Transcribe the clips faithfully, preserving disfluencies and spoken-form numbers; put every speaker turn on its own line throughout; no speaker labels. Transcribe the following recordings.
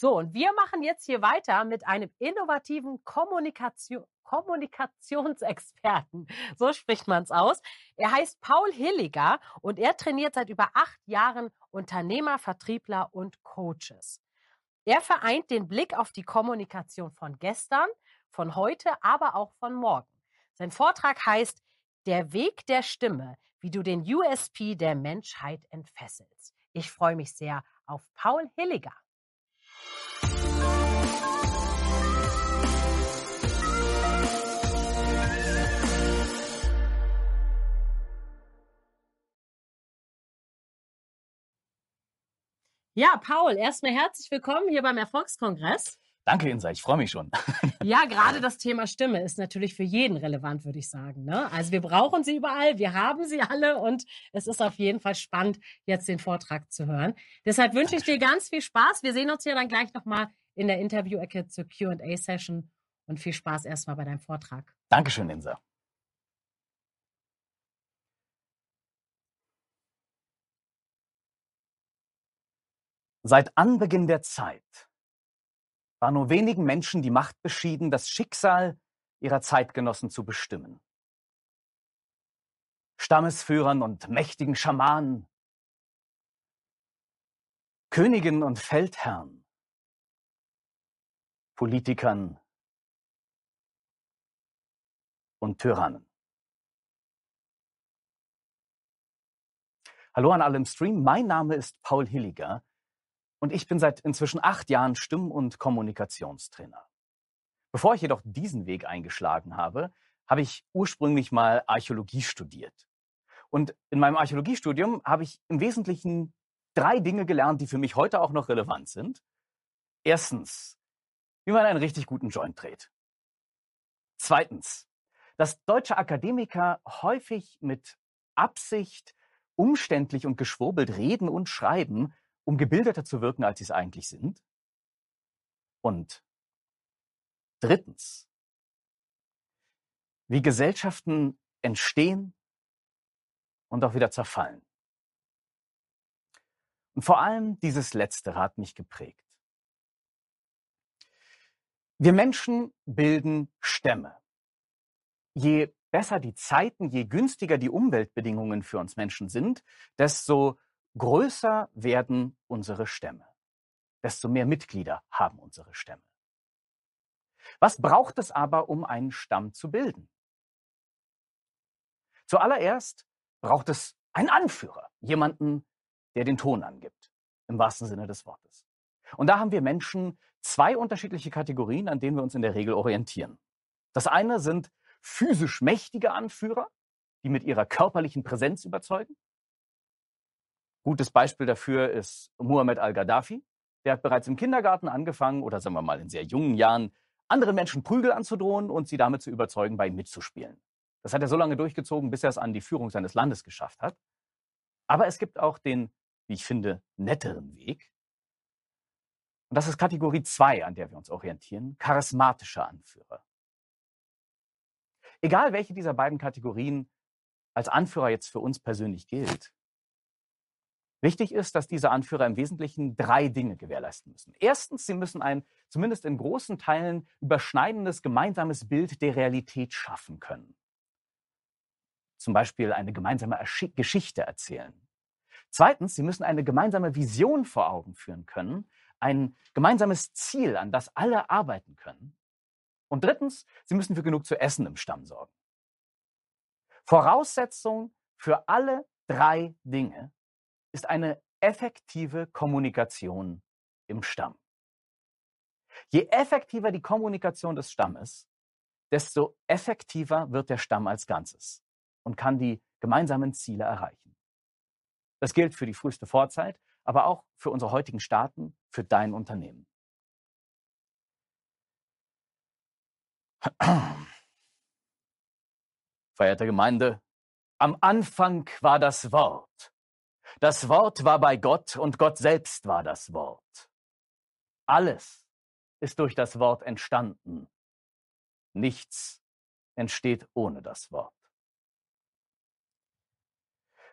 So, und wir machen jetzt hier weiter mit einem innovativen Kommunikation, Kommunikationsexperten. So spricht man es aus. Er heißt Paul Hilliger und er trainiert seit über acht Jahren Unternehmer, Vertriebler und Coaches. Er vereint den Blick auf die Kommunikation von gestern, von heute, aber auch von morgen. Sein Vortrag heißt Der Weg der Stimme, wie du den U S P der Menschheit entfesselst. Ich freue mich sehr auf Paul Hilliger. Ja, Paul, erstmal herzlich willkommen hier beim Erfolgskongress.
Danke, Insa, ich freue mich schon.
Ja, gerade das Thema Stimme ist natürlich für jeden relevant, würde ich sagen, ne? Also wir brauchen sie überall, wir haben sie alle und es ist auf jeden Fall spannend, jetzt den Vortrag zu hören. Deshalb wünsche ich dir ganz viel Spaß. Wir sehen uns hier dann gleich nochmal in der Interview-Ecke zur Q and A-Session und viel Spaß erstmal bei deinem Vortrag.
Dankeschön, Insa. Seit Anbeginn der Zeit war nur wenigen Menschen die Macht beschieden, das Schicksal ihrer Zeitgenossen zu bestimmen. Stammesführern und mächtigen Schamanen, Königen und Feldherren, Politikern und Tyrannen. Hallo an alle im Stream, mein Name ist Paul Hilliger. Und ich bin seit inzwischen acht Jahren Stimm- und Kommunikationstrainer. Bevor ich jedoch diesen Weg eingeschlagen habe, habe ich ursprünglich mal Archäologie studiert. Und in meinem Archäologiestudium habe ich im Wesentlichen drei Dinge gelernt, die für mich heute auch noch relevant sind. Erstens, wie man einen richtig guten Joint dreht. Zweitens, dass deutsche Akademiker häufig mit Absicht, umständlich und geschwurbelt reden und schreiben, um gebildeter zu wirken, als sie es eigentlich sind. Und drittens, wie Gesellschaften entstehen und auch wieder zerfallen. Und vor allem dieses Letztere hat mich geprägt. Wir Menschen bilden Stämme. Je besser die Zeiten, je günstiger die Umweltbedingungen für uns Menschen sind, desto größer werden unsere Stämme. Desto mehr Mitglieder haben unsere Stämme. Was braucht es aber, um einen Stamm zu bilden? Zuallererst braucht es einen Anführer, jemanden, der den Ton angibt, im wahrsten Sinne des Wortes. Und da haben wir Menschen zwei unterschiedliche Kategorien, an denen wir uns in der Regel orientieren. Das eine sind physisch mächtige Anführer, die mit ihrer körperlichen Präsenz überzeugen. Gutes Beispiel dafür ist Muammar al-Gaddafi. Der hat bereits im Kindergarten angefangen, oder sagen wir mal in sehr jungen Jahren, anderen Menschen Prügel anzudrohen und sie damit zu überzeugen, bei ihm mitzuspielen. Das hat er so lange durchgezogen, bis er es an die Führung seines Landes geschafft hat. Aber es gibt auch den, wie ich finde, netteren Weg. Und das ist Kategorie zwei, an der wir uns orientieren, charismatische Anführer. Egal, welche dieser beiden Kategorien als Anführer jetzt für uns persönlich gilt, wichtig ist, dass diese Anführer im Wesentlichen drei Dinge gewährleisten müssen. Erstens, sie müssen ein zumindest in großen Teilen überschneidendes gemeinsames Bild der Realität schaffen können. Zum Beispiel eine gemeinsame Geschichte erzählen. Zweitens, sie müssen eine gemeinsame Vision vor Augen führen können, ein gemeinsames Ziel, an das alle arbeiten können. Und drittens, sie müssen für genug zu essen im Stamm sorgen. Voraussetzung für alle drei Dinge ist eine effektive Kommunikation im Stamm. Je effektiver die Kommunikation des Stammes, desto effektiver wird der Stamm als Ganzes und kann die gemeinsamen Ziele erreichen. Das gilt für die früheste Vorzeit, aber auch für unsere heutigen Staaten, für dein Unternehmen. Verehrte Gemeinde, am Anfang war das Wort. Das Wort war bei Gott und Gott selbst war das Wort. Alles ist durch das Wort entstanden. Nichts entsteht ohne das Wort.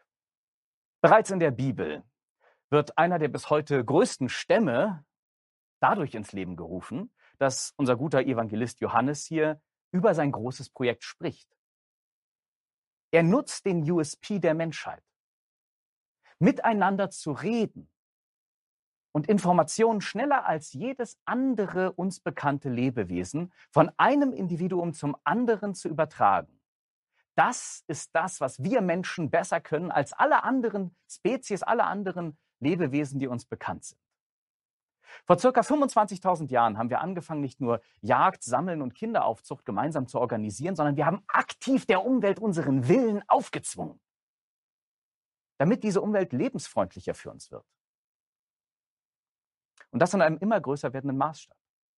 Bereits in der Bibel wird einer der bis heute größten Stämme dadurch ins Leben gerufen, dass unser guter Evangelist Johannes hier über sein großes Projekt spricht. Er nutzt den U S P der Menschheit, miteinander zu reden und Informationen schneller als jedes andere uns bekannte Lebewesen von einem Individuum zum anderen zu übertragen. Das ist das, was wir Menschen besser können als alle anderen Spezies, alle anderen Lebewesen, die uns bekannt sind. Vor circa fünfundzwanzigtausend Jahren haben wir angefangen, nicht nur Jagd, Sammeln und Kinderaufzucht gemeinsam zu organisieren, sondern wir haben aktiv der Umwelt unseren Willen aufgezwungen, damit diese Umwelt lebensfreundlicher für uns wird. Und das in einem immer größer werdenden Maßstab.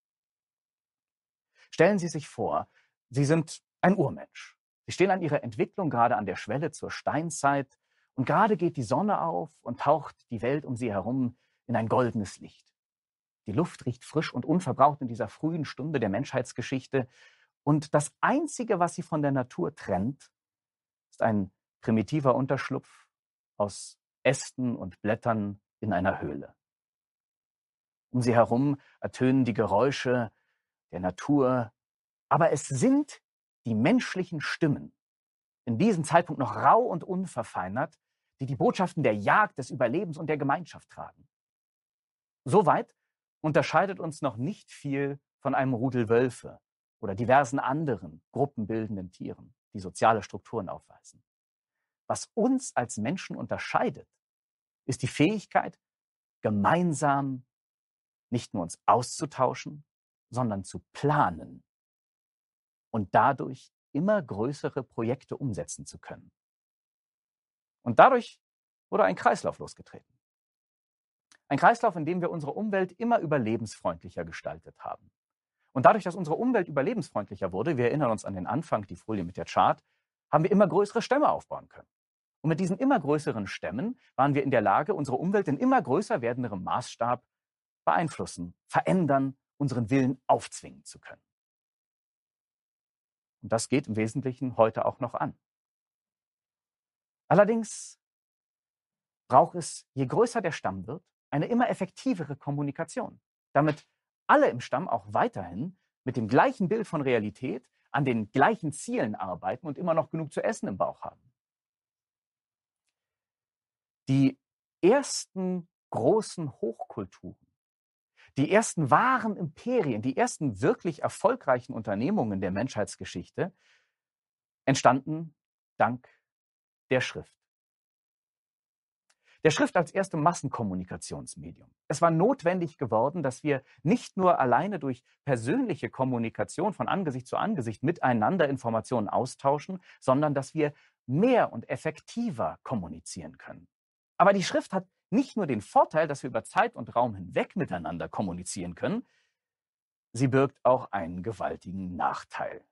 Stellen Sie sich vor, Sie sind ein Urmensch. Sie stehen an Ihrer Entwicklung gerade an der Schwelle zur Steinzeit und gerade geht die Sonne auf und taucht die Welt um Sie herum in ein goldenes Licht. Die Luft riecht frisch und unverbraucht in dieser frühen Stunde der Menschheitsgeschichte. Und das Einzige, was sie von der Natur trennt, ist ein primitiver Unterschlupf aus Ästen und Blättern in einer Höhle. Um sie herum ertönen die Geräusche der Natur, aber es sind die menschlichen Stimmen, in diesem Zeitpunkt noch rau und unverfeinert, die die Botschaften der Jagd, des Überlebens und der Gemeinschaft tragen. Soweit unterscheidet uns noch nicht viel von einem Rudel Wölfe oder diversen anderen gruppenbildenden Tieren, die soziale Strukturen aufweisen. Was uns als Menschen unterscheidet, ist die Fähigkeit, gemeinsam nicht nur uns auszutauschen, sondern zu planen und dadurch immer größere Projekte umsetzen zu können. Und dadurch wurde ein Kreislauf losgetreten. Ein Kreislauf, in dem wir unsere Umwelt immer überlebensfreundlicher gestaltet haben. Und dadurch, dass unsere Umwelt überlebensfreundlicher wurde, wir erinnern uns an den Anfang, die Folie mit der Chart, haben wir immer größere Stämme aufbauen können. Und mit diesen immer größeren Stämmen waren wir in der Lage, unsere Umwelt in immer größer werdenderem Maßstab beeinflussen, verändern, unseren Willen aufzwingen zu können. Und das geht im Wesentlichen heute auch noch an. Allerdings braucht es, je größer der Stamm wird, eine immer effektivere Kommunikation, damit alle im Stamm auch weiterhin mit dem gleichen Bild von Realität an den gleichen Zielen arbeiten und immer noch genug zu essen im Bauch haben. Die ersten großen Hochkulturen, die ersten wahren Imperien, die ersten wirklich erfolgreichen Unternehmungen der Menschheitsgeschichte entstanden dank der Schrift. Der Schrift als erste Massenkommunikationsmedium. Es war notwendig geworden, dass wir nicht nur alleine durch persönliche Kommunikation von Angesicht zu Angesicht miteinander Informationen austauschen, sondern dass wir mehr und effektiver kommunizieren können. Aber die Schrift hat nicht nur den Vorteil, dass wir über Zeit und Raum hinweg miteinander kommunizieren können, sie birgt auch einen gewaltigen Nachteil.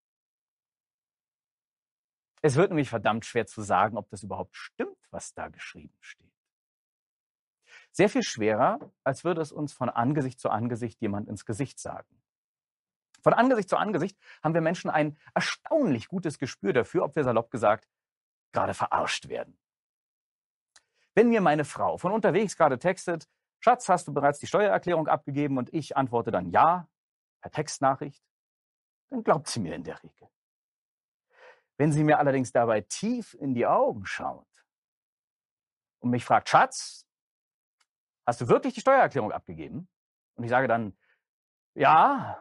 Es wird nämlich verdammt schwer zu sagen, ob das überhaupt stimmt, was da geschrieben steht. Sehr viel schwerer, als würde es uns von Angesicht zu Angesicht jemand ins Gesicht sagen. Von Angesicht zu Angesicht haben wir Menschen ein erstaunlich gutes Gespür dafür, ob wir salopp gesagt gerade verarscht werden. Wenn mir meine Frau von unterwegs gerade textet, Schatz, hast du bereits die Steuererklärung abgegeben, und ich antworte dann ja, per Textnachricht, dann glaubt sie mir in der Regel. Wenn sie mir allerdings dabei tief in die Augen schaut und mich fragt, Schatz, hast du wirklich die Steuererklärung abgegeben? Und ich sage dann, ja,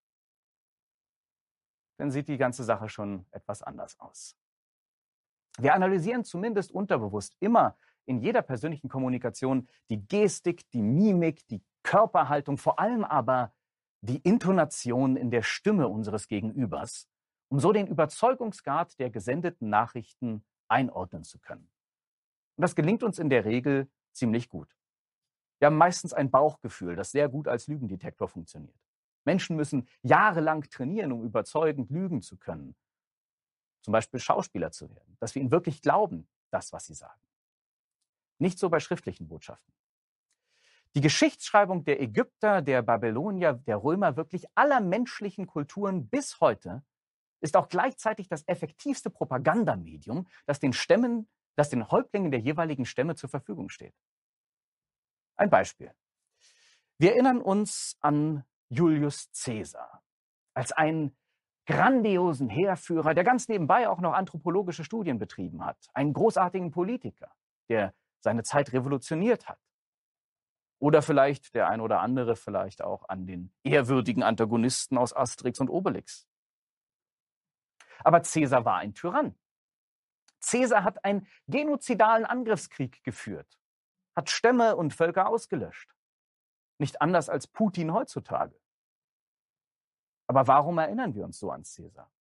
dann sieht die ganze Sache schon etwas anders aus. Wir analysieren zumindest unterbewusst immer in jeder persönlichen Kommunikation die Gestik, die Mimik, die Körperhaltung, vor allem aber die Intonation in der Stimme unseres Gegenübers, um so den Überzeugungsgrad der gesendeten Nachrichten einordnen zu können. Und das gelingt uns in der Regel ziemlich gut. Wir haben meistens ein Bauchgefühl, das sehr gut als Lügendetektor funktioniert. Menschen müssen jahrelang trainieren, um überzeugend lügen zu können. Zum Beispiel Schauspieler zu werden, dass wir ihnen wirklich glauben, das, was sie sagen. Nicht so bei schriftlichen Botschaften. Die Geschichtsschreibung der Ägypter, der Babylonier, der Römer, wirklich aller menschlichen Kulturen bis heute ist auch gleichzeitig das effektivste Propagandamedium, das den Stämmen, das den Häuptlingen der jeweiligen Stämme zur Verfügung steht. Ein Beispiel. Wir erinnern uns an Julius Caesar als einen grandiosen Heerführer, der ganz nebenbei auch noch anthropologische Studien betrieben hat. Einen großartigen Politiker, der seine Zeit revolutioniert hat. Oder vielleicht der ein oder andere vielleicht auch an den ehrwürdigen Antagonisten aus Asterix und Obelix. Aber Caesar war ein Tyrann. Caesar hat einen genozidalen Angriffskrieg geführt, hat Stämme und Völker ausgelöscht. Nicht anders als Putin heutzutage. Aber warum erinnern wir uns so an Caesar?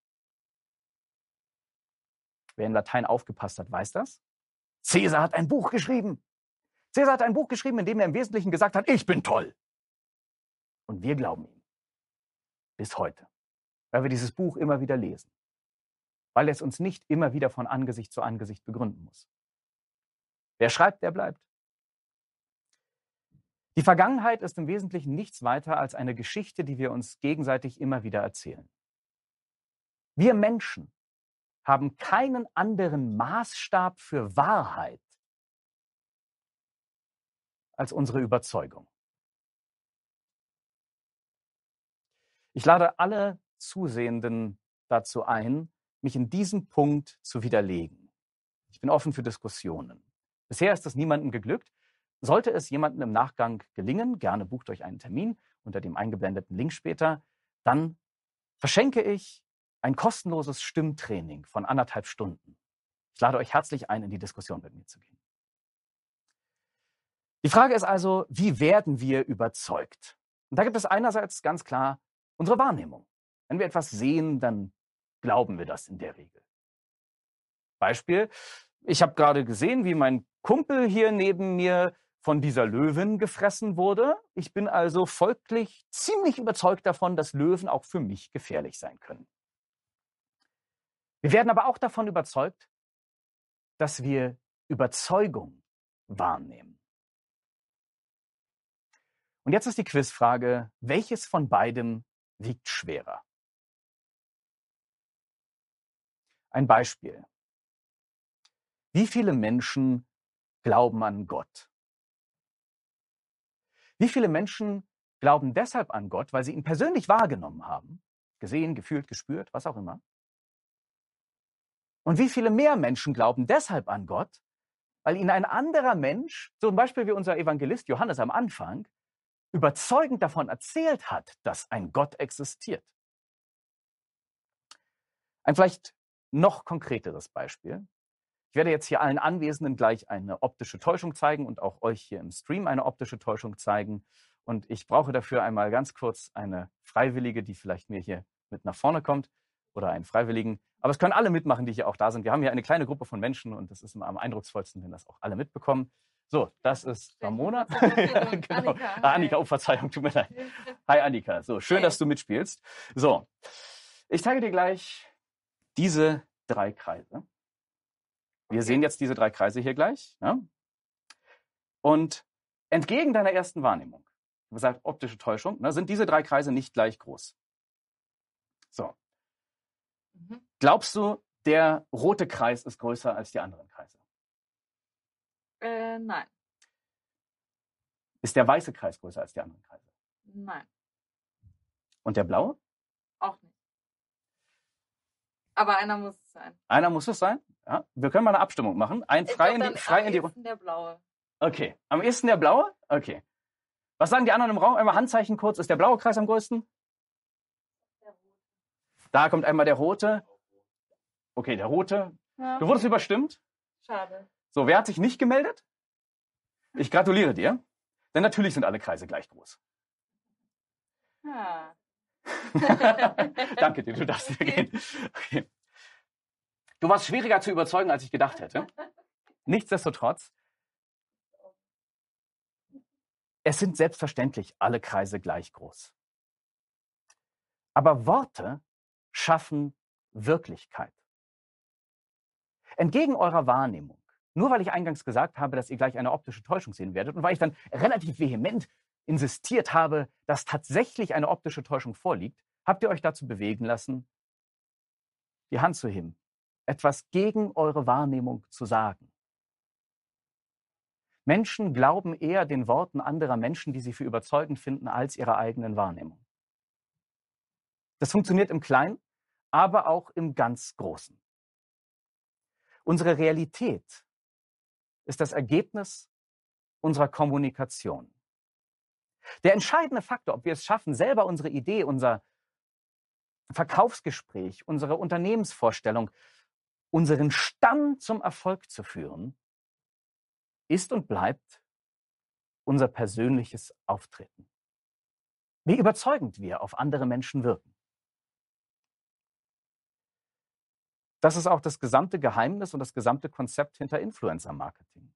Wer in Latein aufgepasst hat, weiß das. Caesar hat ein Buch geschrieben. Caesar hat ein Buch geschrieben, in dem er im Wesentlichen gesagt hat, ich bin toll. Und wir glauben ihm. Bis heute. Weil wir dieses Buch immer wieder lesen. Weil er es uns nicht immer wieder von Angesicht zu Angesicht begründen muss. Wer schreibt, der bleibt. Die Vergangenheit ist im Wesentlichen nichts weiter als eine Geschichte, die wir uns gegenseitig immer wieder erzählen. Wir Menschen haben keinen anderen Maßstab für Wahrheit als unsere Überzeugung. Ich lade alle Zusehenden dazu ein, mich in diesem Punkt zu widerlegen. Ich bin offen für Diskussionen. Bisher ist es niemandem geglückt. Sollte es jemandem im Nachgang gelingen, gerne bucht euch einen Termin unter dem eingeblendeten Link später, dann verschenke ich ein kostenloses Stimmtraining von anderthalb Stunden. Ich lade euch herzlich ein, in die Diskussion mit mir zu gehen. Die Frage ist also, wie werden wir überzeugt? Und da gibt es einerseits ganz klar unsere Wahrnehmung. Wenn wir etwas sehen, dann glauben wir das in der Regel. Beispiel, ich habe gerade gesehen, wie mein Kumpel hier neben mir von dieser Löwin gefressen wurde. Ich bin also folglich ziemlich überzeugt davon, dass Löwen auch für mich gefährlich sein können. Wir werden aber auch davon überzeugt, dass wir Überzeugung wahrnehmen. Und jetzt ist die Quizfrage, welches von beidem wiegt schwerer? Ein Beispiel. Wie viele Menschen glauben an Gott? Wie viele Menschen glauben deshalb an Gott, weil sie ihn persönlich wahrgenommen haben, gesehen, gefühlt, gespürt, was auch immer? Und wie viele mehr Menschen glauben deshalb an Gott, weil ihnen ein anderer Mensch, zum Beispiel wie unser Evangelist Johannes am Anfang, überzeugend davon erzählt hat, dass ein Gott existiert? Ein vielleicht noch konkreteres Beispiel. Ich werde jetzt hier allen Anwesenden gleich eine optische Täuschung zeigen und auch euch hier im Stream eine optische Täuschung zeigen. Und ich brauche dafür einmal ganz kurz eine Freiwillige, die vielleicht mir hier mit nach vorne kommt, oder einen Freiwilligen. Aber es können alle mitmachen, die hier auch da sind. Wir haben hier eine kleine Gruppe von Menschen und das ist immer am eindrucksvollsten, wenn das auch alle mitbekommen. So, das ist Ramona. Ja, genau. Annika, ah, Annika, oh Verzeihung, tut mir leid. Hi Annika, so schön, Hi. Dass du mitspielst. So, ich zeige dir gleich diese drei Kreise. Wir sehen jetzt diese drei Kreise hier gleich. Ja? Und entgegen deiner ersten Wahrnehmung, ich habe gesagt, optische Täuschung, ne, sind diese drei Kreise nicht gleich groß. So. Mhm. Glaubst du, der rote Kreis ist größer als die anderen Kreise?
Äh, nein.
Ist der weiße Kreis größer als die anderen Kreise?
Nein.
Und der blaue?
Auch nicht. Aber einer muss es sein.
Einer muss es sein? Ja. Wir können mal eine Abstimmung machen. Ein
Ich
frei
glaub,
in die, frei in die Runde.
Am ehesten der blaue.
Okay. Am ehesten der blaue? Okay. Was sagen die anderen im Raum? Einmal Handzeichen kurz. Ist der blaue Kreis am größten? Da kommt einmal der rote. Okay, der rote. Ja. Du wurdest überstimmt.
Schade.
So, wer hat sich nicht gemeldet? Ich gratuliere dir. Denn natürlich sind alle Kreise gleich groß.
Ja.
Danke dir, du darfst wieder gehen. Okay. Du warst schwieriger zu überzeugen, als ich gedacht hätte. Nichtsdestotrotz, es sind selbstverständlich alle Kreise gleich groß. Aber Worte schaffen Wirklichkeit. Entgegen eurer Wahrnehmung, nur weil ich eingangs gesagt habe, dass ihr gleich eine optische Täuschung sehen werdet und weil ich dann relativ vehement insistiert habe, dass tatsächlich eine optische Täuschung vorliegt, habt ihr euch dazu bewegen lassen, die Hand zu heben, etwas gegen eure Wahrnehmung zu sagen. Menschen glauben eher den Worten anderer Menschen, die sie für überzeugend finden, als ihrer eigenen Wahrnehmung. Das funktioniert im Kleinen, aber auch im ganz Großen. Unsere Realität ist das Ergebnis unserer Kommunikation. Der entscheidende Faktor, ob wir es schaffen, selber unsere Idee, unser Verkaufsgespräch, unsere Unternehmensvorstellung, unseren Stamm zum Erfolg zu führen, ist und bleibt unser persönliches Auftreten. Wie überzeugend wir auf andere Menschen wirken. Das ist auch das gesamte Geheimnis und das gesamte Konzept hinter Influencer-Marketing.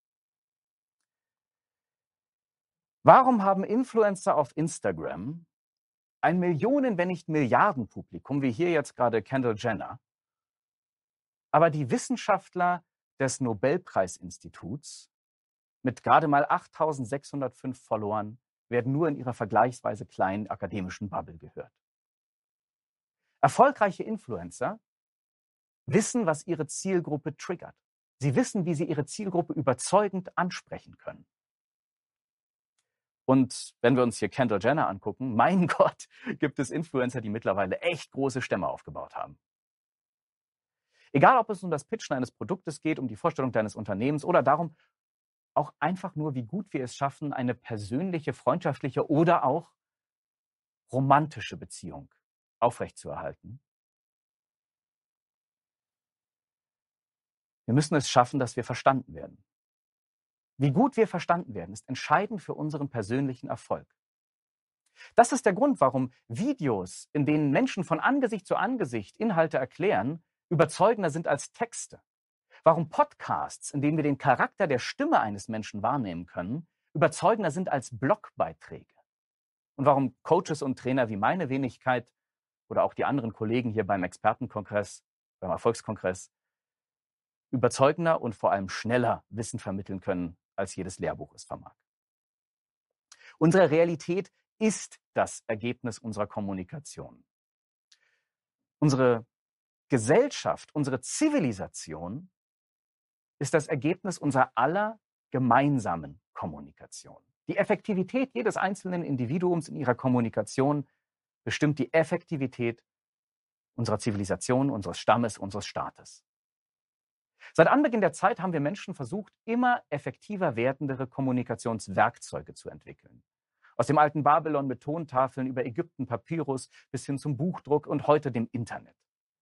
Warum haben Influencer auf Instagram ein Millionen, wenn nicht Milliarden-Publikum, wie hier jetzt gerade Kendall Jenner, aber die Wissenschaftler des Nobelpreisinstituts mit gerade mal achttausendsechshundertfünf Followern werden nur in ihrer vergleichsweise kleinen akademischen Bubble gehört? Erfolgreiche Influencer wissen, was ihre Zielgruppe triggert. Sie wissen, wie sie ihre Zielgruppe überzeugend ansprechen können. Und wenn wir uns hier Kendall Jenner angucken, mein Gott, gibt es Influencer, die mittlerweile echt große Stämme aufgebaut haben. Egal, ob es um das Pitchen eines Produktes geht, um die Vorstellung deines Unternehmens oder darum, auch einfach nur, wie gut wir es schaffen, eine persönliche, freundschaftliche oder auch romantische Beziehung aufrechtzuerhalten. Wir müssen es schaffen, dass wir verstanden werden. Wie gut wir verstanden werden, ist entscheidend für unseren persönlichen Erfolg. Das ist der Grund, warum Videos, in denen Menschen von Angesicht zu Angesicht Inhalte erklären, überzeugender sind als Texte. Warum Podcasts, in denen wir den Charakter der Stimme eines Menschen wahrnehmen können, überzeugender sind als Blogbeiträge. Und warum Coaches und Trainer wie meine Wenigkeit oder auch die anderen Kollegen hier beim Expertenkongress, beim Erfolgskongress, überzeugender und vor allem schneller Wissen vermitteln können, als jedes Lehrbuch es vermag. Unsere Realität ist das Ergebnis unserer Kommunikation. Unsere Gesellschaft, unsere Zivilisation ist das Ergebnis unserer aller gemeinsamen Kommunikation. Die Effektivität jedes einzelnen Individuums in ihrer Kommunikation bestimmt die Effektivität unserer Zivilisation, unseres Stammes, unseres Staates. Seit Anbeginn der Zeit haben wir Menschen versucht, immer effektiver werdendere Kommunikationswerkzeuge zu entwickeln. Aus dem alten Babylon mit Tontafeln über Ägypten, Papyrus bis hin zum Buchdruck und heute dem Internet.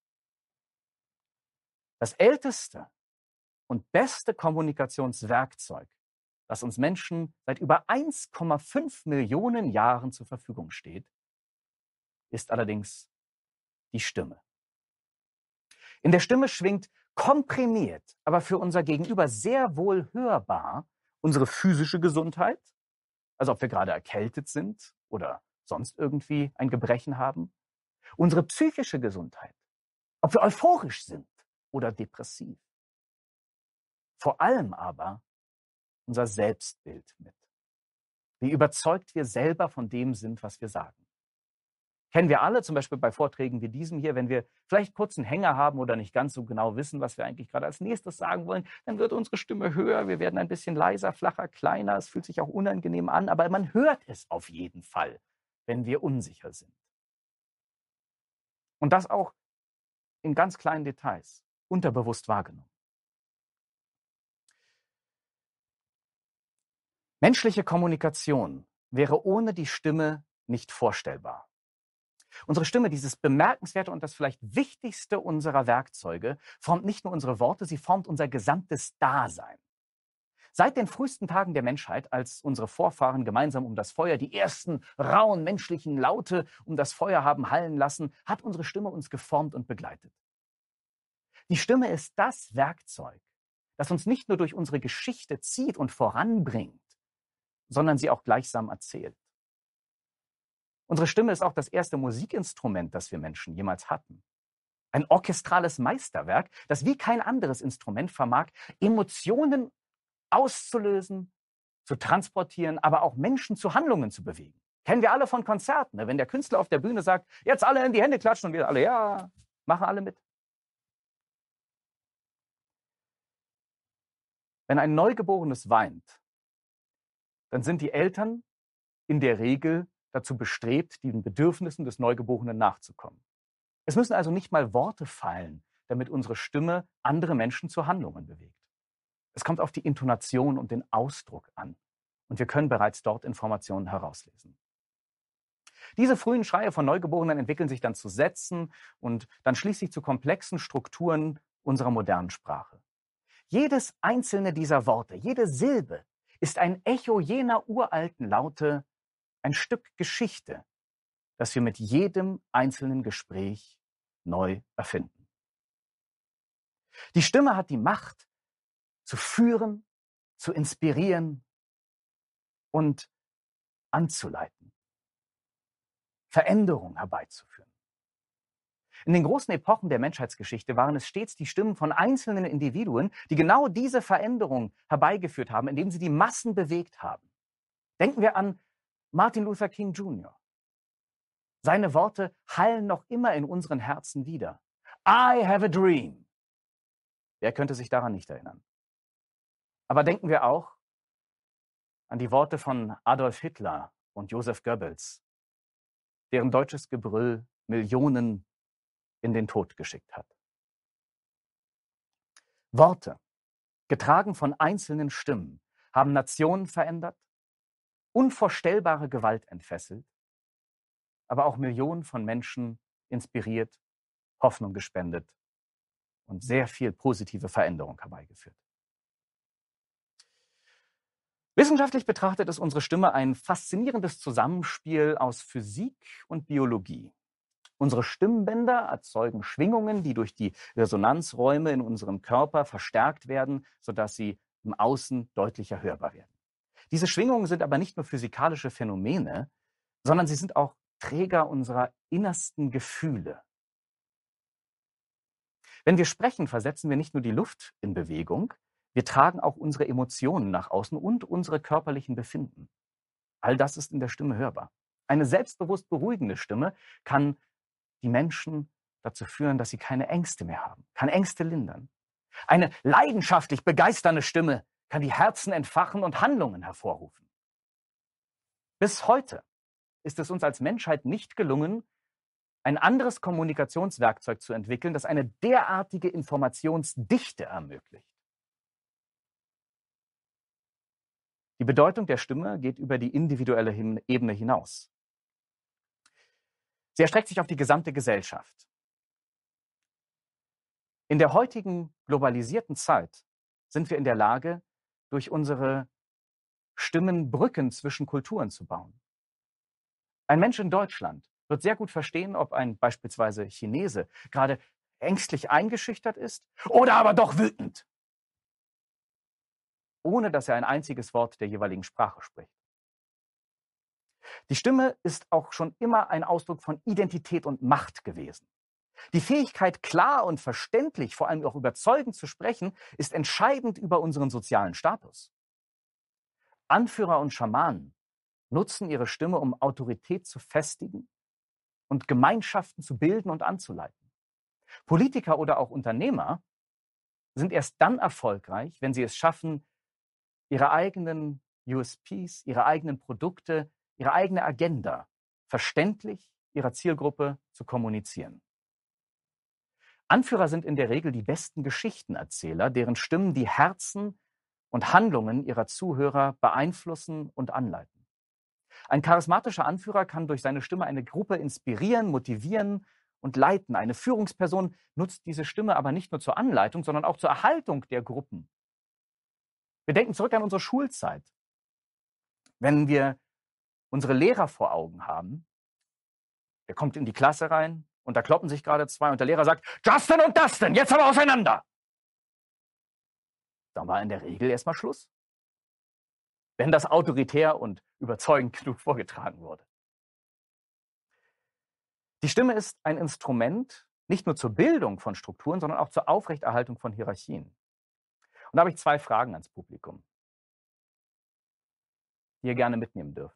Das älteste und beste Kommunikationswerkzeug, das uns Menschen seit über eins Komma fünf Millionen Jahren zur Verfügung steht, ist allerdings die Stimme. In der Stimme schwingt komprimiert, aber für unser Gegenüber sehr wohl hörbar unsere physische Gesundheit, also ob wir gerade erkältet sind oder sonst irgendwie ein Gebrechen haben, unsere psychische Gesundheit, ob wir euphorisch sind oder depressiv. Vor allem aber unser Selbstbild mit. Wie überzeugt wir selber von dem sind, was wir sagen. Kennen wir alle, zum Beispiel bei Vorträgen wie diesem hier, wenn wir vielleicht kurz einen Hänger haben oder nicht ganz so genau wissen, was wir eigentlich gerade als nächstes sagen wollen, dann wird unsere Stimme höher, wir werden ein bisschen leiser, flacher, kleiner, es fühlt sich auch unangenehm an, aber man hört es auf jeden Fall, wenn wir unsicher sind. Und das auch in ganz kleinen Details, unterbewusst wahrgenommen. Menschliche Kommunikation wäre ohne die Stimme nicht vorstellbar. Unsere Stimme, dieses bemerkenswerte und das vielleicht wichtigste unserer Werkzeuge, formt nicht nur unsere Worte, sie formt unser gesamtes Dasein. Seit den frühesten Tagen der Menschheit, als unsere Vorfahren gemeinsam um das Feuer die ersten rauen menschlichen Laute um das Feuer haben hallen lassen, hat unsere Stimme uns geformt und begleitet. Die Stimme ist das Werkzeug, das uns nicht nur durch unsere Geschichte zieht und voranbringt, sondern sie auch gleichsam erzählt. Unsere Stimme ist auch das erste Musikinstrument, das wir Menschen jemals hatten. Ein orchestrales Meisterwerk, das wie kein anderes Instrument vermag, Emotionen auszulösen, zu transportieren, aber auch Menschen zu Handlungen zu bewegen. Kennen wir alle von Konzerten, ne? Wenn der Künstler auf der Bühne sagt, jetzt alle in die Hände klatschen und wir alle, ja, machen alle mit. Wenn ein Neugeborenes weint, dann sind die Eltern in der Regel dazu bestrebt, den Bedürfnissen des Neugeborenen nachzukommen. Es müssen also nicht mal Worte fallen, damit unsere Stimme andere Menschen zu Handlungen bewegt. Es kommt auf die Intonation und den Ausdruck an. Und wir können bereits dort Informationen herauslesen. Diese frühen Schreie von Neugeborenen entwickeln sich dann zu Sätzen und dann schließlich zu komplexen Strukturen unserer modernen Sprache. Jedes einzelne dieser Worte, jede Silbe ist ein Echo jener uralten Laute, ein Stück Geschichte, das wir mit jedem einzelnen Gespräch neu erfinden. Die Stimme hat die Macht, zu führen, zu inspirieren und anzuleiten, Veränderung herbeizuführen. In den großen Epochen der Menschheitsgeschichte waren es stets die Stimmen von einzelnen Individuen, die genau diese Veränderung herbeigeführt haben, indem sie die Massen bewegt haben. Denken wir an Martin Luther King Junior Seine Worte hallen noch immer in unseren Herzen wider. I have a dream. Wer könnte sich daran nicht erinnern? Aber denken wir auch an die Worte von Adolf Hitler und Joseph Goebbels, deren deutsches Gebrüll Millionen in den Tod geschickt hat. Worte, getragen von einzelnen Stimmen, haben Nationen verändert, unvorstellbare Gewalt entfesselt, aber auch Millionen von Menschen inspiriert, Hoffnung gespendet und sehr viel positive Veränderung herbeigeführt. Wissenschaftlich betrachtet ist unsere Stimme ein faszinierendes Zusammenspiel aus Physik und Biologie. Unsere Stimmbänder erzeugen Schwingungen, die durch die Resonanzräume in unserem Körper verstärkt werden, sodass sie im Außen deutlicher hörbar werden. Diese Schwingungen sind aber nicht nur physikalische Phänomene, sondern sie sind auch Träger unserer innersten Gefühle. Wenn wir sprechen, versetzen wir nicht nur die Luft in Bewegung, wir tragen auch unsere Emotionen nach außen und unsere körperlichen Befinden. All das ist in der Stimme hörbar. Eine selbstbewusst beruhigende Stimme kann die Menschen dazu führen, dass sie keine Ängste mehr haben, kann Ängste lindern. Eine leidenschaftlich begeisternde Stimme kann die Herzen entfachen und Handlungen hervorrufen. Bis heute ist es uns als Menschheit nicht gelungen, ein anderes Kommunikationswerkzeug zu entwickeln, das eine derartige Informationsdichte ermöglicht. Die Bedeutung der Stimme geht über die individuelle Ebene hinaus. Sie erstreckt sich auf die gesamte Gesellschaft. In der heutigen globalisierten Zeit sind wir in der Lage, durch unsere Stimmen Brücken zwischen Kulturen zu bauen. Ein Mensch in Deutschland wird sehr gut verstehen, ob ein beispielsweise Chinese gerade ängstlich eingeschüchtert ist oder aber doch wütend, ohne dass er ein einziges Wort der jeweiligen Sprache spricht. Die Stimme ist auch schon immer ein Ausdruck von Identität und Macht gewesen. Die Fähigkeit, klar und verständlich, vor allem auch überzeugend zu sprechen, ist entscheidend über unseren sozialen Status. Anführer und Schamanen nutzen ihre Stimme, um Autorität zu festigen und Gemeinschaften zu bilden und anzuleiten. Politiker oder auch Unternehmer sind erst dann erfolgreich, wenn sie es schaffen, ihre eigenen U S Ps, ihre eigenen Produkte, ihre eigene Agenda verständlich ihrer Zielgruppe zu kommunizieren. Anführer sind in der Regel die besten Geschichtenerzähler, deren Stimmen die Herzen und Handlungen ihrer Zuhörer beeinflussen und anleiten. Ein charismatischer Anführer kann durch seine Stimme eine Gruppe inspirieren, motivieren und leiten. Eine Führungsperson nutzt diese Stimme aber nicht nur zur Anleitung, sondern auch zur Erhaltung der Gruppen. Wir denken zurück an unsere Schulzeit. Wenn wir unsere Lehrer vor Augen haben, der kommt in die Klasse rein und da kloppen sich gerade zwei und der Lehrer sagt, Justin und Dustin, jetzt aber auseinander. Dann war in der Regel erstmal Schluss, wenn das autoritär und überzeugend genug vorgetragen wurde. Die Stimme ist ein Instrument nicht nur zur Bildung von Strukturen, sondern auch zur Aufrechterhaltung von Hierarchien. Und da habe ich zwei Fragen ans Publikum, die ihr gerne mitnehmen dürft.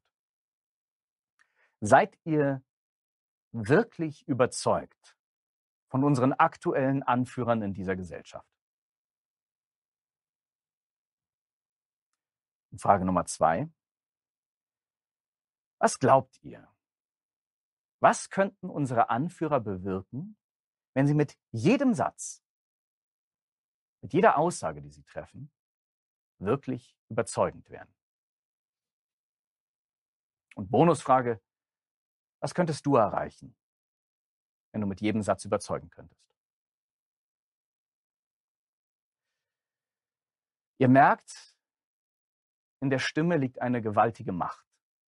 Seid ihr wirklich überzeugt von unseren aktuellen Anführern in dieser Gesellschaft? Und Frage Nummer zwei. Was glaubt ihr? Was könnten unsere Anführer bewirken, wenn sie mit jedem Satz, mit jeder Aussage, die sie treffen, wirklich überzeugend wären? Und Bonusfrage, was könntest du erreichen, wenn du mit jedem Satz überzeugen könntest? Ihr merkt, in der Stimme liegt eine gewaltige Macht.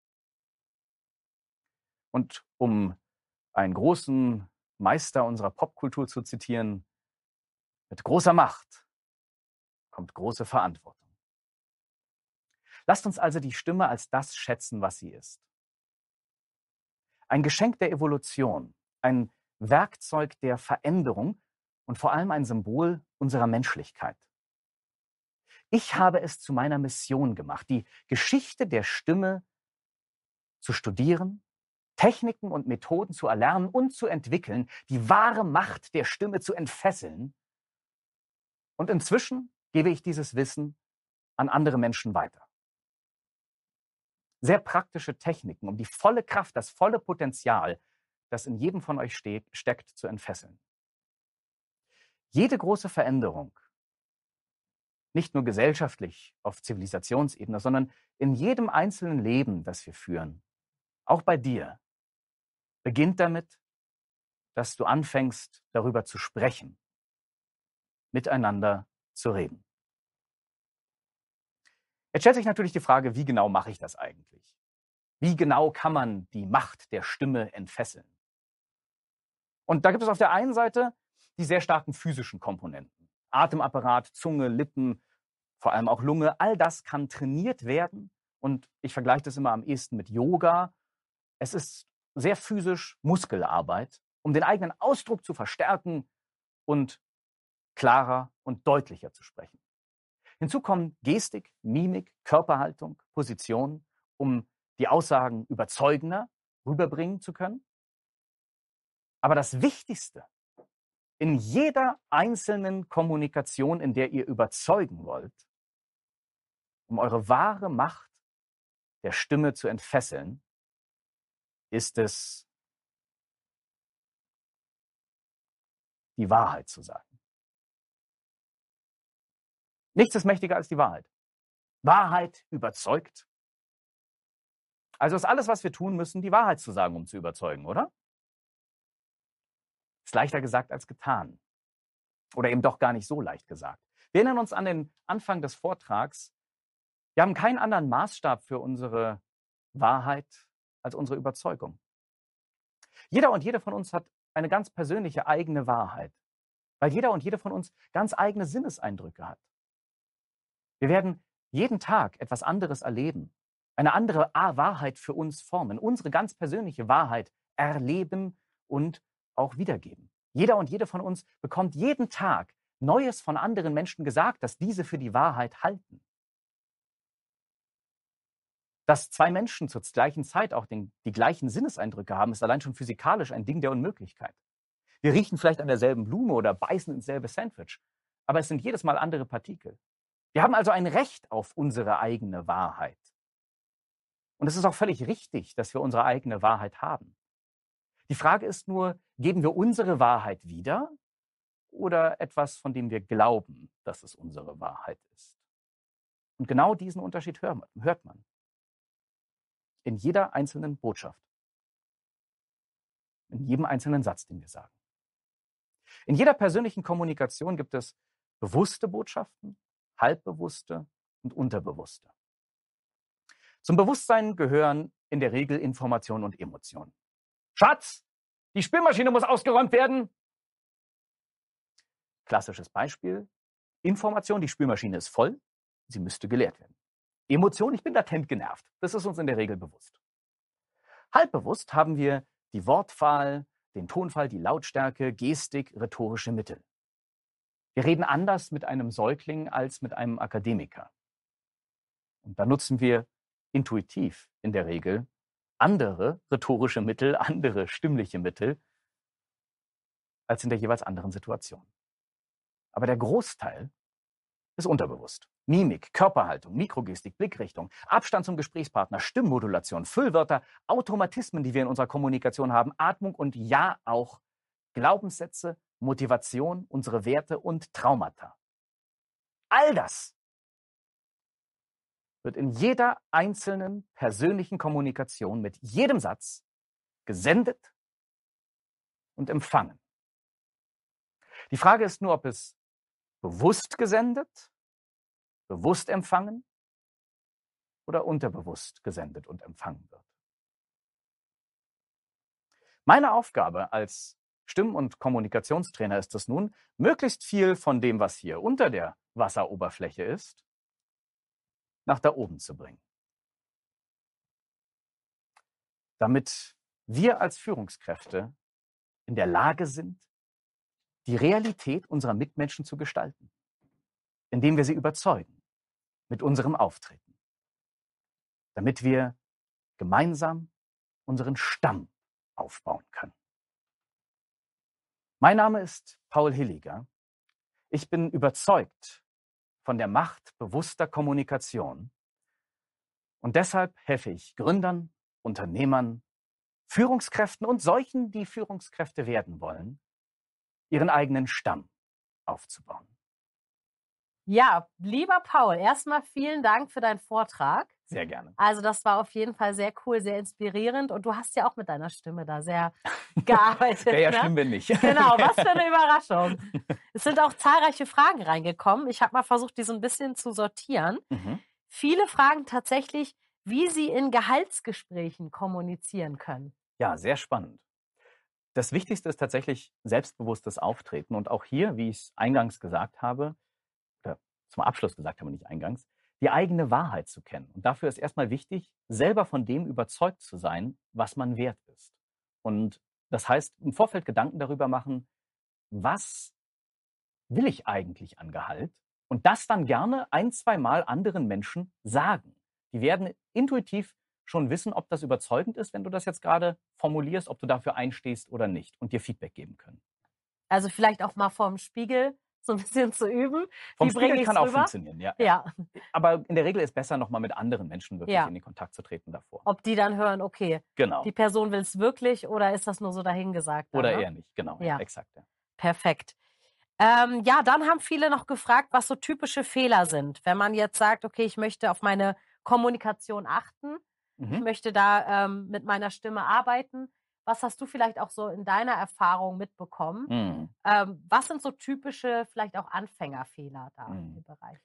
Und um einen großen Meister unserer Popkultur zu zitieren, mit großer Macht kommt große Verantwortung. Lasst uns also die Stimme als das schätzen, was sie ist. Ein Geschenk der Evolution, ein Werkzeug der Veränderung und vor allem ein Symbol unserer Menschlichkeit. Ich habe es zu meiner Mission gemacht, die Geschichte der Stimme zu studieren, Techniken und Methoden zu erlernen und zu entwickeln, die wahre Macht der Stimme zu entfesseln. Und inzwischen gebe ich dieses Wissen an andere Menschen weiter. Sehr praktische Techniken, um die volle Kraft, das volle Potenzial, das in jedem von euch steht, steckt, zu entfesseln. Jede große Veränderung, nicht nur gesellschaftlich auf Zivilisationsebene, sondern in jedem einzelnen Leben, das wir führen, auch bei dir, beginnt damit, dass du anfängst, darüber zu sprechen, miteinander zu reden. Jetzt stellt sich natürlich die Frage, wie genau mache ich das eigentlich? Wie genau kann man die Macht der Stimme entfesseln? Und da gibt es auf der einen Seite die sehr starken physischen Komponenten. Atemapparat, Zunge, Lippen, vor allem auch Lunge, all das kann trainiert werden. Und ich vergleiche das immer am ehesten mit Yoga. Es ist sehr physisch Muskelarbeit, um den eigenen Ausdruck zu verstärken und klarer und deutlicher zu sprechen. Hinzu kommen Gestik, Mimik, Körperhaltung, Position, um die Aussagen überzeugender rüberbringen zu können. Aber das Wichtigste in jeder einzelnen Kommunikation, in der ihr überzeugen wollt, um eure wahre Macht der Stimme zu entfesseln, ist es, die Wahrheit zu sagen. Nichts ist mächtiger als die Wahrheit. Wahrheit überzeugt. Also ist alles, was wir tun müssen, die Wahrheit zu sagen, um zu überzeugen, oder? Ist leichter gesagt als getan. Oder eben doch gar nicht so leicht gesagt. Wir erinnern uns an den Anfang des Vortrags. Wir haben keinen anderen Maßstab für unsere Wahrheit als unsere Überzeugung. Jeder und jede von uns hat eine ganz persönliche eigene Wahrheit, weil jeder und jede von uns ganz eigene Sinneseindrücke hat. Wir werden jeden Tag etwas anderes erleben, eine andere Wahrheit für uns formen, unsere ganz persönliche Wahrheit erleben und auch wiedergeben. Jeder und jede von uns bekommt jeden Tag Neues von anderen Menschen gesagt, dass diese für die Wahrheit halten. Dass zwei Menschen zur gleichen Zeit auch den, die gleichen Sinneseindrücke haben, ist allein schon physikalisch ein Ding der Unmöglichkeit. Wir riechen vielleicht an derselben Blume oder beißen ins selbe Sandwich, aber es sind jedes Mal andere Partikel. Wir haben also ein Recht auf unsere eigene Wahrheit. Und es ist auch völlig richtig, dass wir unsere eigene Wahrheit haben. Die Frage ist nur, geben wir unsere Wahrheit wieder oder etwas, von dem wir glauben, dass es unsere Wahrheit ist? Und genau diesen Unterschied hört man in jeder einzelnen Botschaft, in jedem einzelnen Satz, den wir sagen. In jeder persönlichen Kommunikation gibt es bewusste Botschaften, halbbewusste und unterbewusste. Zum Bewusstsein gehören in der Regel Information und Emotionen. Schatz, die Spülmaschine muss ausgeräumt werden. Klassisches Beispiel. Information, die Spülmaschine ist voll, sie müsste geleert werden. Emotion, ich bin latent genervt. Das ist uns in der Regel bewusst. Halbbewusst haben wir die Wortwahl, den Tonfall, die Lautstärke, Gestik, rhetorische Mittel. Wir reden anders mit einem Säugling als mit einem Akademiker. Und da nutzen wir intuitiv in der Regel andere rhetorische Mittel, andere stimmliche Mittel als in der jeweils anderen Situation. Aber der Großteil ist unterbewusst. Mimik, Körperhaltung, Mikrogestik, Blickrichtung, Abstand zum Gesprächspartner, Stimmmodulation, Füllwörter, Automatismen, die wir in unserer Kommunikation haben, Atmung und ja auch Glaubenssätze, Motivation, unsere Werte und Traumata. All das wird in jeder einzelnen persönlichen Kommunikation mit jedem Satz gesendet und empfangen. Die Frage ist nur, ob es bewusst gesendet, bewusst empfangen oder unterbewusst gesendet und empfangen wird. Meine Aufgabe als Stimm- und Kommunikationstrainer ist es nun, möglichst viel von dem, was hier unter der Wasseroberfläche ist, nach da oben zu bringen. Damit wir als Führungskräfte in der Lage sind, die Realität unserer Mitmenschen zu gestalten, indem wir sie überzeugen mit unserem Auftreten, damit wir gemeinsam unseren Stamm aufbauen können. Mein Name ist Paul Hilliger. Ich bin überzeugt von der Macht bewusster Kommunikation und deshalb helfe ich Gründern, Unternehmern, Führungskräften und solchen, die Führungskräfte werden wollen, ihren eigenen Stamm aufzubauen.
Ja, lieber Paul, erstmal vielen Dank für deinen Vortrag.
Sehr gerne.
Also das war auf jeden Fall sehr cool, sehr inspirierend und du hast ja auch mit deiner Stimme da sehr gearbeitet.
Wäre ja
ne?
schlimm, wenn nicht.
Genau, was für eine Überraschung. Es sind auch zahlreiche Fragen reingekommen. Ich habe mal versucht, die so ein bisschen zu sortieren.
Mhm.
Viele fragen tatsächlich, wie sie in Gehaltsgesprächen kommunizieren können.
Ja, sehr spannend. Das Wichtigste ist tatsächlich selbstbewusstes Auftreten. Und auch hier, wie ich es eingangs gesagt habe, oder zum Abschluss gesagt habe, nicht eingangs, die eigene Wahrheit zu kennen. Und dafür ist erstmal wichtig, selber von dem überzeugt zu sein, was man wert ist. Und das heißt, im Vorfeld Gedanken darüber machen, was will ich eigentlich an Gehalt? Und das dann gerne ein, zwei Mal anderen Menschen sagen. Die werden intuitiv schon wissen, ob das überzeugend ist, wenn du das jetzt gerade formulierst, ob du dafür einstehst oder nicht und dir Feedback geben können.
Also vielleicht auch mal vorm Spiegel so ein bisschen zu üben.
Vom
Wie bringe
Spiegel
ich's
kann auch
rüber?
funktionieren, ja.
Ja,
Aber in der Regel ist besser, nochmal mit anderen Menschen wirklich
Ja.
in den Kontakt zu treten davor.
ob die dann hören, okay,
Genau.
die Person will es wirklich oder ist das nur so dahingesagt? dann,
Oder
ne?
eher nicht, genau.
Ja.
Exakt. Ja.
Perfekt. Ähm, ja, dann haben viele noch gefragt, was so typische Fehler sind. Wenn man jetzt sagt, okay, ich möchte auf meine Kommunikation achten, ich
Mhm.
möchte da ähm, mit meiner Stimme arbeiten. Was hast du vielleicht auch so in deiner Erfahrung mitbekommen?
Mhm.
Ähm, was sind so typische, vielleicht auch Anfängerfehler da
Mhm.
im Bereich?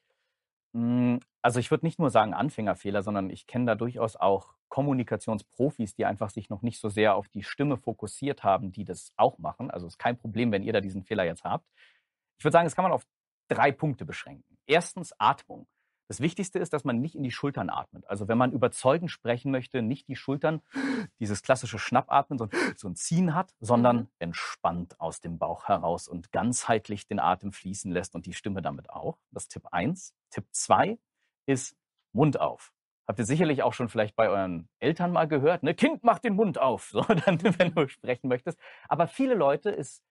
Mm, Also ich würde nicht nur sagen Anfängerfehler, sondern ich kenne da durchaus auch Kommunikationsprofis, die einfach sich noch nicht so sehr auf die Stimme fokussiert haben, die das auch machen. Also es ist kein Problem, wenn ihr da diesen Fehler jetzt habt. Ich würde sagen, das kann man auf drei Punkte beschränken. Erstens Atmung. Das Wichtigste ist, dass man nicht in die Schultern atmet. Also wenn man überzeugend sprechen möchte, nicht die Schultern, dieses klassische Schnappatmen, so ein, so ein Ziehen hat, sondern
Mhm.
entspannt aus dem Bauch heraus und ganzheitlich den Atem fließen lässt und die Stimme damit auch. Das ist Tipp eins. Tipp zwei ist Mund auf. Habt ihr sicherlich auch schon vielleicht bei euren Eltern mal gehört, ne? Kind, mach den Mund auf, so, dann, wenn du sprechen möchtest. Aber viele Leute ist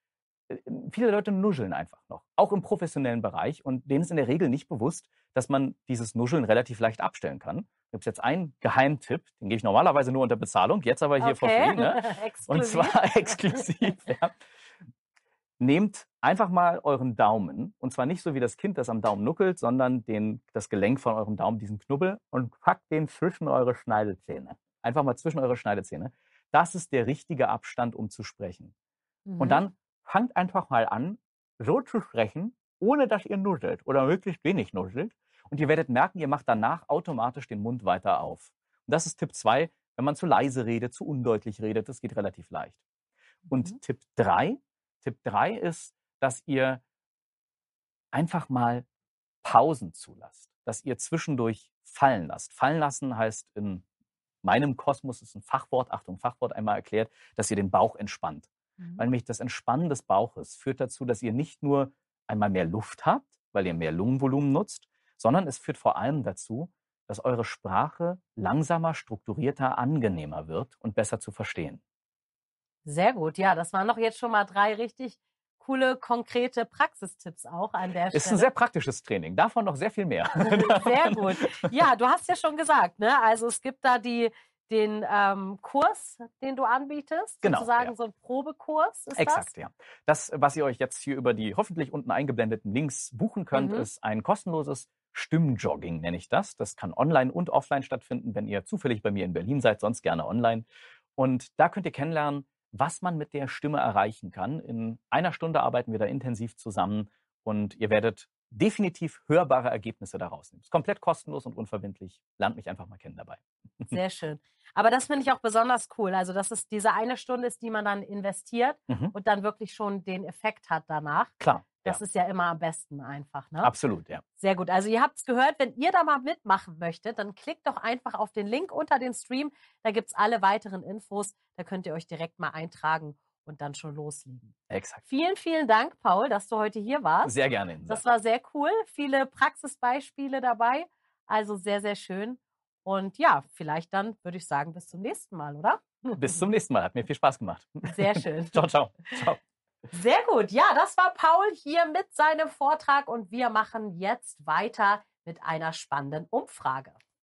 Viele Leute nuscheln einfach noch, auch im professionellen Bereich. Und denen ist in der Regel nicht bewusst, dass man dieses Nuscheln relativ leicht abstellen kann. Da gibt es jetzt einen Geheimtipp, den gebe ich normalerweise nur unter Bezahlung, jetzt aber hier for
Okay.
free. Ne? Und
Exklusiv.
zwar exklusiv. Ja. Nehmt einfach mal euren Daumen, und zwar nicht so wie das Kind, das am Daumen nuckelt, sondern den, das Gelenk von eurem Daumen, diesen Knubbel, und packt den zwischen eure Schneidezähne. Einfach mal zwischen eure Schneidezähne. Das ist der richtige Abstand, um zu sprechen.
Mhm.
Und dann fangt einfach mal an, so zu sprechen, ohne dass ihr nuschelt oder möglichst wenig nuschelt. Und ihr werdet merken, ihr macht danach automatisch den Mund weiter auf. Und das ist Tipp zwei, wenn man zu leise redet, zu undeutlich redet, das geht relativ leicht. Und
Mhm.
Tipp drei, Tipp drei ist, dass ihr einfach mal Pausen zulasst, dass ihr zwischendurch fallen lasst. Fallen lassen heißt in meinem Kosmos, ist ein Fachwort, Achtung, Fachwort einmal erklärt, dass ihr den Bauch entspannt.
Mhm.
Weil nämlich das Entspannen des Bauches führt dazu, dass ihr nicht nur einmal mehr Luft habt, weil ihr mehr Lungenvolumen nutzt, sondern es führt vor allem dazu, dass eure Sprache langsamer, strukturierter, angenehmer wird und besser zu verstehen.
Sehr gut. Ja, das waren doch jetzt schon mal drei richtig coole, konkrete Praxistipps auch an der
Ist ein
Stelle.
sehr praktisches Training. Davon noch sehr viel mehr.
Sehr gut. Ja, du hast ja schon gesagt, ne? Also es gibt da die, den ähm, Kurs, den du anbietest,
Genau,
sozusagen
ja.
so ein Probekurs, ist
Exakt,
das?
ja. Das, was ihr euch jetzt hier über die hoffentlich unten eingeblendeten Links buchen könnt,
Mhm.
ist ein kostenloses Stimmjogging, nenne ich das. Das kann online und offline stattfinden, wenn ihr zufällig bei mir in Berlin seid, sonst gerne online. Und da könnt ihr kennenlernen, was man mit der Stimme erreichen kann. In einer Stunde arbeiten wir da intensiv zusammen und ihr werdet definitiv hörbare Ergebnisse daraus nehmen. Ist komplett kostenlos und unverbindlich. Lernt mich einfach mal kennen dabei.
Sehr schön. Aber das finde ich auch besonders cool. Also, dass es diese eine Stunde ist, die man dann investiert
Mhm.
und dann wirklich schon den Effekt hat danach.
Klar,
Das
ja.
ist ja immer am besten einfach, ne?
Absolut, ja.
Sehr gut. Also ihr habt es gehört, wenn ihr da mal mitmachen möchtet, dann klickt doch einfach auf den Link unter den Stream. Da gibt es alle weiteren Infos. Da könnt ihr euch direkt mal eintragen und dann schon loslegen.
Exakt.
Vielen, vielen Dank, Paul, dass du heute hier warst.
Sehr gerne, Insa.
Das war sehr cool. Viele Praxisbeispiele dabei. Also sehr, sehr schön. Und ja, vielleicht dann würde ich sagen, bis zum nächsten Mal, oder?
Bis zum nächsten Mal. Hat mir viel Spaß gemacht.
Sehr schön.
Ciao, ciao. Ciao.
Sehr gut. Ja, das war Paul hier mit seinem Vortrag und wir machen jetzt weiter mit einer spannenden Umfrage.